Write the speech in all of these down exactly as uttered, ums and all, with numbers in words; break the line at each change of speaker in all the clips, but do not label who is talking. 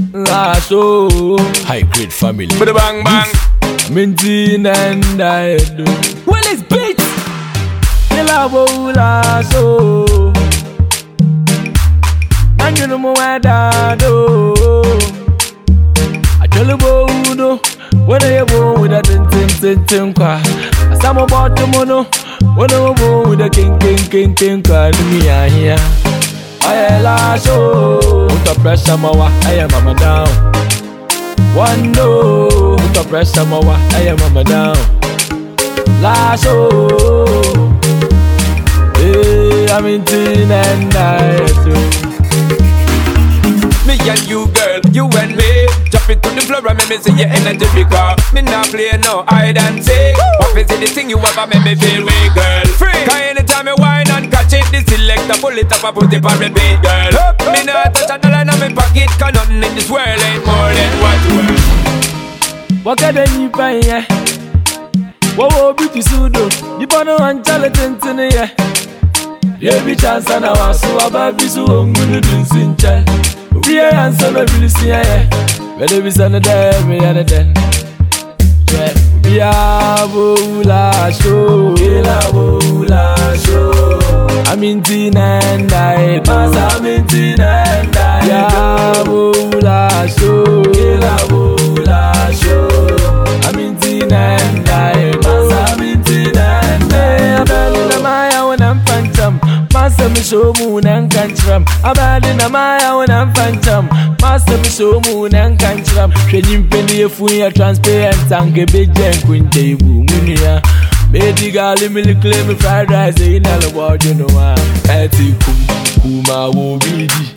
Ah, so
High grade family.
Bada bang bang.
Minty and I do. Well, it's beat. Kila bola so. And you know my dad do. I tell you bono. When I go with a tin tin tin tin kwa. Some about the mono. When I go with a king king king king kwa. Me a here. I la so. Put the pressure mawa. I am mama down. One no. Put the pressure mawa. I am mama down. La so. Hey, I'm in tin and I do.
Me and you, girl, you and me. Drop it to the floor and make me see your energy because me not play no hide and seek. What is it, the thing you ever make me feel way, girl? Free. Cause anytime you whine and catch it, the selector pull it up and put it on repeat, girl. Up, up, me not touch a dollar in my pocket, cause nothing in this world ain't more than what you want.
What can you pay, yeah? What will be to sudo? You born on Charlatan, yeah. Yeah, be chance and I was so about this one, good in Sincha. We are answer my really see, yeah. Better be sent a day, me and a den. We are Bula show, Kila Bula show. I'm in Tina and I, I'm in Tina and I. Yeah, Bula show, Kila Bula show. I'm in Tina and I, I'm in Tina and I. I'm in the Maya when I'm phantom. Master me show moon and country. I'm bad in the Maya when I'm phantom. Master me show moon and country. Shedding penny if we are transparent and get big and queen table. Munia. Made gali milk claim fried rice in all about you know. Eti kum kuma wo bidi.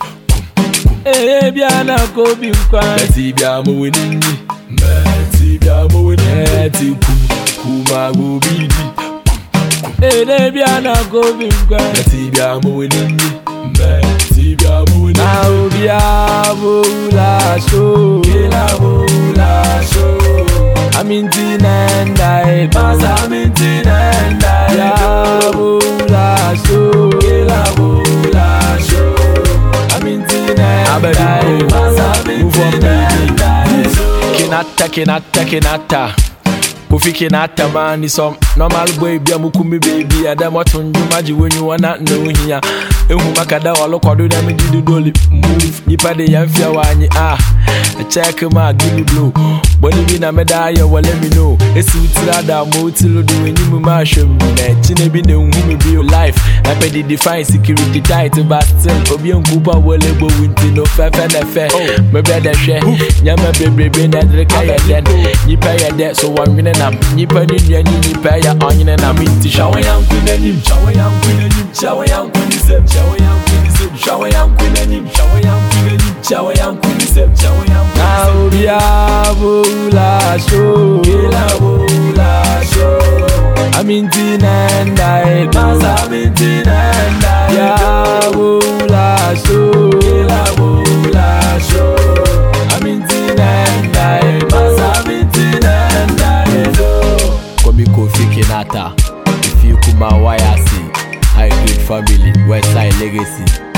Eh biana ko bi nkwan. Eti bia mo wini. Eti bia mo wini. Eti kum kuma wo bidi. Eh biana ko bi nkwan. Eti bia mo wini. Eti bia mo wini. Now bia bula show. Kila bula show. I'm in Tina and I, I'm in Tina and I. Yeah, bula show, Kila bula show. I'm in Tina and I, I'm in Tina and I. Kinata, kinata, kinata. Puffy kinata man is some normal boy. Be a mukumi baby. I don't want to imagine when you are not knowing here. Ehu makada walo kwado na me didu doli move nipa de yamfia wanyi ah check ma give me blow body bi na me da ya let me know esi utira da mo utilo do enyim ma hwem na chine bi na hu me bi life I pay the define security tight but still obi enkuba wole bo winti no fe fe na fe me brother hwe nyama bebrebe na dreka ya den nipa ya de so wanwene nam nipa ni nua ni nipa ya onyene nam inti shawo yanku na nim shawo yanku na nim shawo yanku ni sem shawo yanku ni sem shawo yanku na nim shawo yanku na nim shawo yanku ni sem shawo yanku now bia bula show Kila bula show I'm in Tina and I I'm in Tina and I yeah bula show Kila bula show I'm in Tina and I I'm in Tina and I Kobi Kofi Kinata if you kuma wayasi high grade family Westside legacy